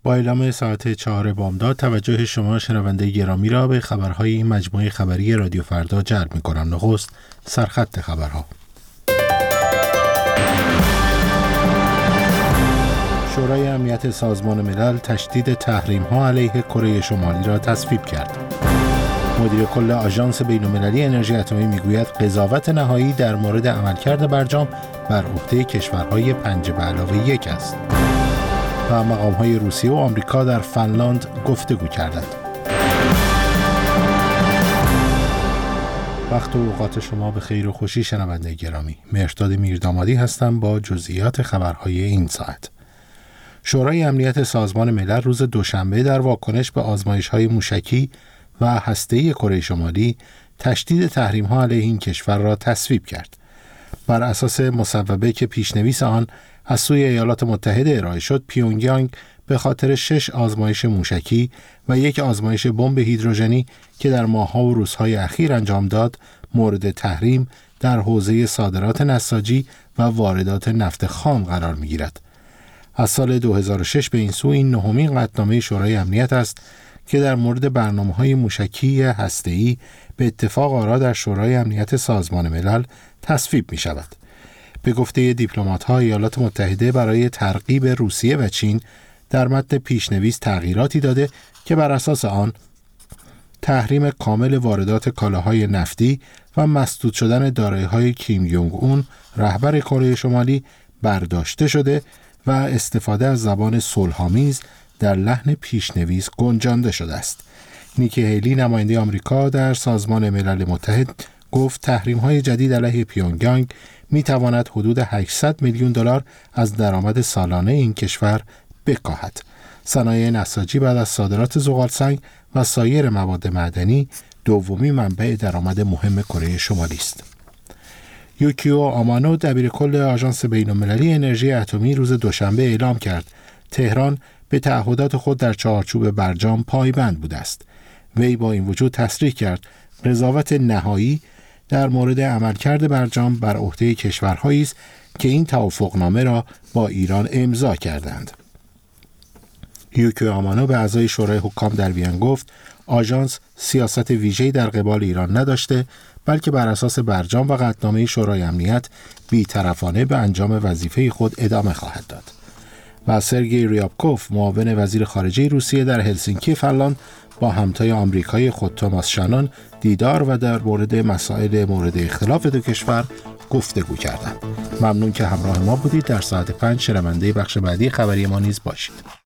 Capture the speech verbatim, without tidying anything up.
با اعلام ساعت چهار بامداد توجه شما شنونده گرامی را به خبرهای این مجموعه خبری رادیو فردا جلب می‌کنم. نخست سرخط خبرها. شورای امنیت سازمان ملل تشدید تحریم‌ها علیه کره شمالی را تصویب کرد. مدیر کل آژانس بین‌المللی انرژی اتمی میگوید قضاوت نهایی در مورد عملکرد برجام بر عهده کشورهای پنج به علاوه یک است. و مقام‌های روسیه و آمریکا در فنلاند گفتگو کردند. وقت و اوقات شما به خیر و خوشی شنونده گرامی. مهرداد میردامادی هستم با جزئیات خبرهای این ساعت. شورای امنیت سازمان ملل روز دوشنبه در واکنش به آزمایش‌های موشکی و هسته‌ای کره شمالی تشدید تحریم‌ها علیه این کشور را تصویب کرد. بر اساس مصوبه که پیشنویس آن از سوی ایالات متحده ارائه شد، پیونگیانگ به خاطر شش آزمایش موشکی و یک آزمایش بمب هیدروژنی که در ماه‌ها و روزهای اخیر انجام داد، مورد تحریم در حوزه صادرات نساجی و واردات نفت خام قرار می‌گیرد. از سال دو هزار و شش به این سو این نهمین قطعنامه شورای امنیت است که در مورد برنامه‌های موشکی هسته‌ای به اتفاق آرا در شورای امنیت سازمان ملل تصویب می‌شود. به گفته دیپلمات‌ها، ایالات متحده برای ترغیب روسیه و چین در متن پیشنویس تغییراتی داده که بر اساس آن تحریم کامل واردات کالاهای نفتی و مسدود شدن دارایی‌های کیم یونگ اون رهبر کره شمالی برداشته شده و استفاده از زبان صلح‌آمیز در لحن پیشنویس گنجانده شده است. نیکی هیلی نماینده آمریکا در سازمان ملل متحد گفت تحریم‌های جدید علیه پیونگیانگ می‌تواند حدود هشتصد میلیون دلار از درآمد سالانه این کشور بکاهد. صنایع نساجی بعد از صادرات زغالسنگ و سایر مواد معدنی دومی منبع درآمد مهم کره شمالی است. یوکیو آمانو دبیرکل آژانس بین‌المللی انرژی اتمی روز دوشنبه اعلام کرد تهران به تعهدات خود در چارچوب برجام پایبند بوده است. وی با این وجود تصریح کرد قضاوت نهایی در مورد عملکرد برجام بر عهده کشورهایی است که این توافقنامه را با ایران امضا کردند. یوکیو آمانو به اعضای شورای حکام در وین گفت آژانس سیاست ویژه‌ای در قبال ایران نداشته، بلکه بر اساس برجام و قطعنامه شورای امنیت بی‌طرفانه به انجام وظیفه خود ادامه خواهد داد. و سرگئی ریابکوف معاون وزیر خارجه روسیه در هلسینکی فنلاند با همتای آمریکایی خود توماس شانون دیدار و در مورد مسائل مورد اختلاف دو کشور گفتگو کردند. ممنون که همراه ما بودید. در ساعت پنج شنونده بخش بعدی خبری ما نیز باشید.